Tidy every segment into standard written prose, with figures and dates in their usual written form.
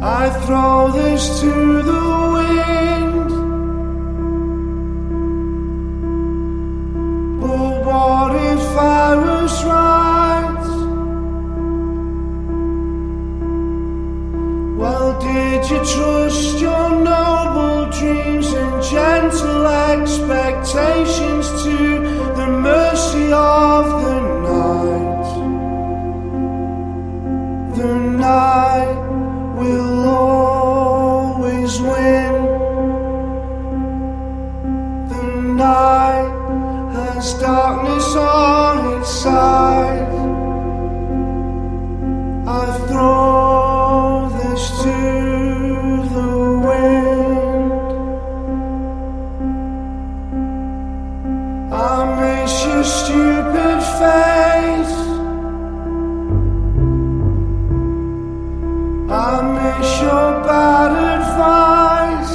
I throw this to the wind. But what if I was right? Well, did you trust your noble dreams and gentle expectations to the mercy of the night? The night will always win. The night has darkness on its side. I throw this to the wind. I miss your stupid face. I miss your bad advice.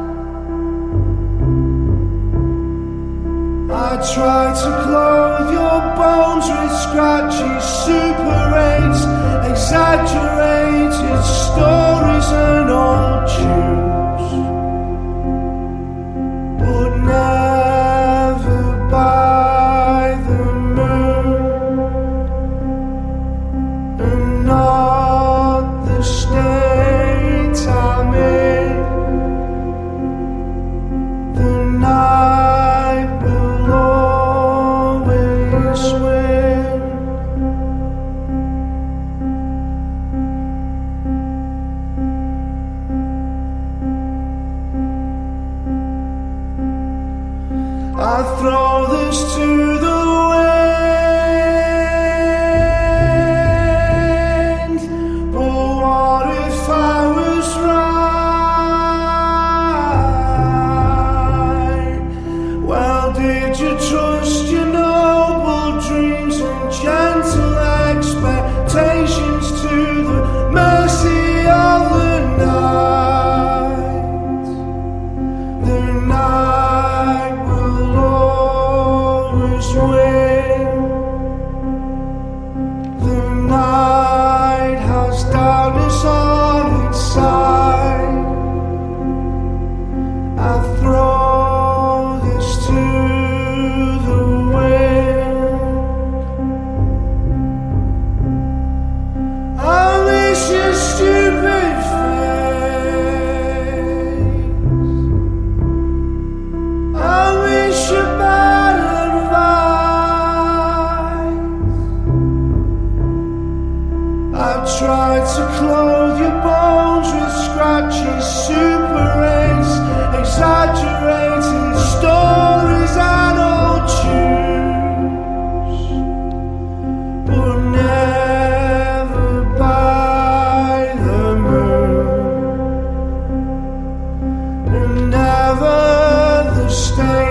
I try to clothe your bones with scratchy Super 8s, exaggerated stories and old tunes, but never by the moon, and not the state I'm in. The night will always win. I throw this to the wind. But what if I was right? Well, did you trust your noble dreams and gentle expectations to the mercy of the night? The night will always win. The night has darkness on its side. I throw this to the wind. I miss your stupid face. I miss your bad advice. I've tried to clothe your bones with scratchy Super 8s, exaggerated stories and old tunes, but never by the moon, and never the state